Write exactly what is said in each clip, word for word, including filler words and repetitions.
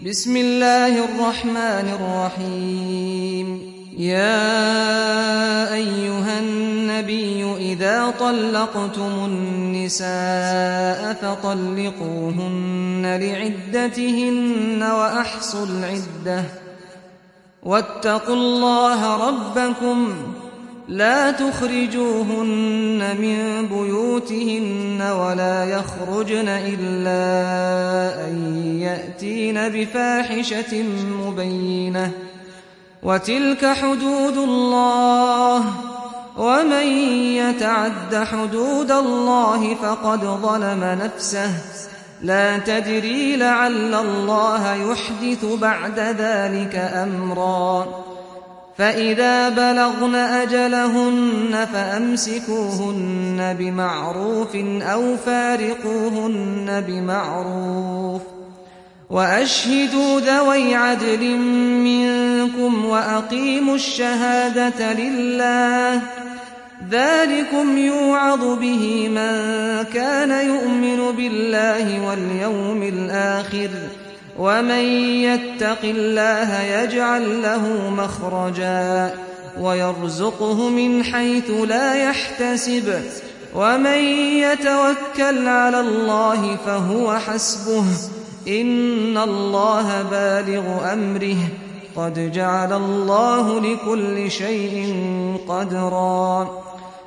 بسم الله الرحمن الرحيم. يا أيها النبي إذا طلقتم النساء فطلقوهن لعدتهن وأحصوا العدة واتقوا الله ربكم لا تخرجوهن من بيوتهن ولا يخرجن إلا أن يأتين بفاحشة مبينة وتلك حدود الله ومن يتعد حدود الله فقد ظلم نفسه لا تدري لعل الله يحدث بعد ذلك أمرا فإذا بلغن أجلهن فأمسكوهن بمعروف أو فارقوهن بمعروف وأشهدوا ذوي عدل منكم وأقيموا الشهادة لله ذلكم يوعظ به من كان يؤمن بالله واليوم الآخر ومن يتق الله يجعل له مخرجا ويرزقه من حيث لا يحتسب ومن يتوكل على الله فهو حسبه إن الله بالغ أمره قد جعل الله لكل شيء قدرا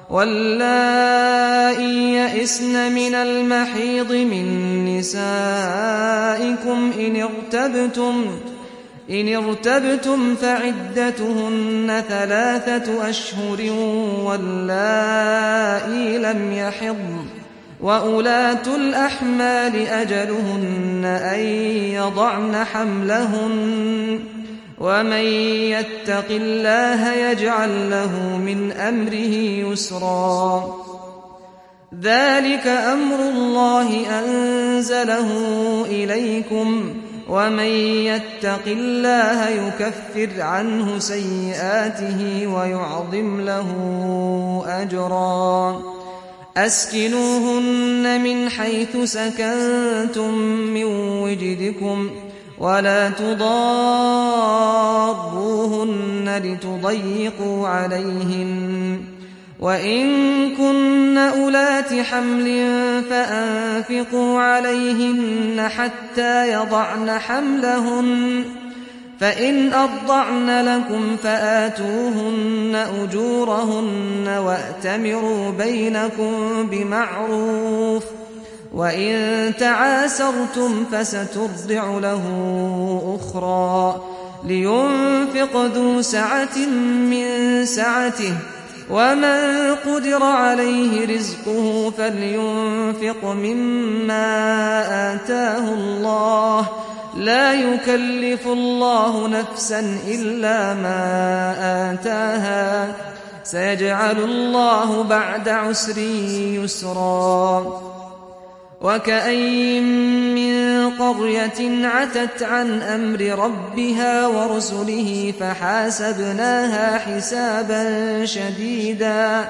واللائي يئسن من المحيض من نسائكم إن ارتبتم إن ارتبتم فعدتهن ثلاثة أشهر واللائي لم يحضن وأولاة الأحمال أجلهن أن يضعن حملهن ومن يتق الله يجعل له من أمره يسرا ذلك أمر الله أنزله إليكم ومن يتق الله يكفر عنه سيئاته ويعظم له أجرا أسكنوهن من حيث سكنتم من وجدكم ولا تضاروهن لتضيقوا عليهن وإن كن أولات حمل فأنفقوا عليهن حتى يضعن حملهن فإن أرضعن لكم فآتوهن أجورهن وأتمروا بينكم بمعروف وإن تعاسرتم فسترضع له أخرى لينفق ذو سعة من سعته ومن قدر عليه رزقه فلينفق مما آتاه الله لا يكلف الله نفسا إلا ما آتاها سيجعل الله بعد عسر يسرا وكأين من قرية عتت عن أمر ربها ورسله فحاسبناها حسابا شديدا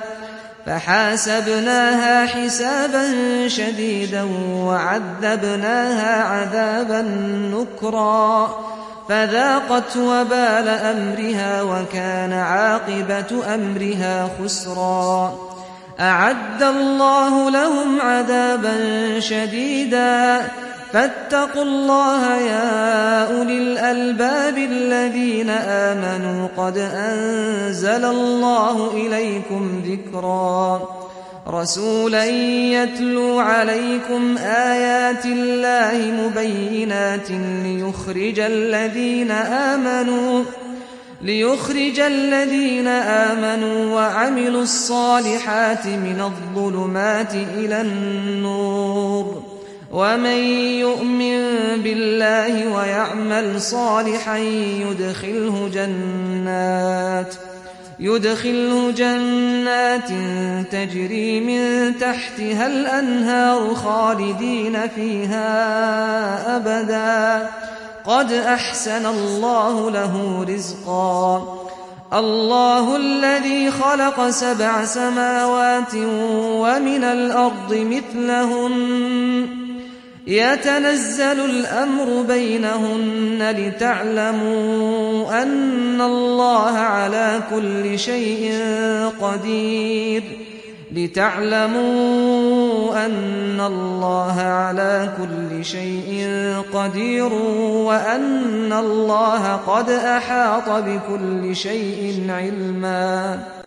فحاسبناها حسابا شديدا وعذبناها عذابا نكرا فذاقت وبال أمرها وكان عاقبة أمرها خسرا أعد الله لهم عذابا شديدا فاتقوا الله يا أولي الألباب الذين آمنوا قد أنزل الله إليكم ذكرا رسولا يتلو عليكم آيات الله مبينات ليخرج الذين آمنوا ليخرج الذين آمنوا وعملوا الصالحات من الظلمات إلى النور ومن يؤمن بالله ويعمل صالحا يدخله جنات يدخله جنات تجري من تحتها الأنهار خالدين فيها أبدا قد أحسن الله له رزقا الله الذي خلق سبع سماوات ومن الأرض مثلهن يتنزل الأمر بينهن لتعلموا أن الله على كل شيء قدير لتعلموا أن الله على كل شيء قدير وأن الله قد أحاط بكل شيء علما.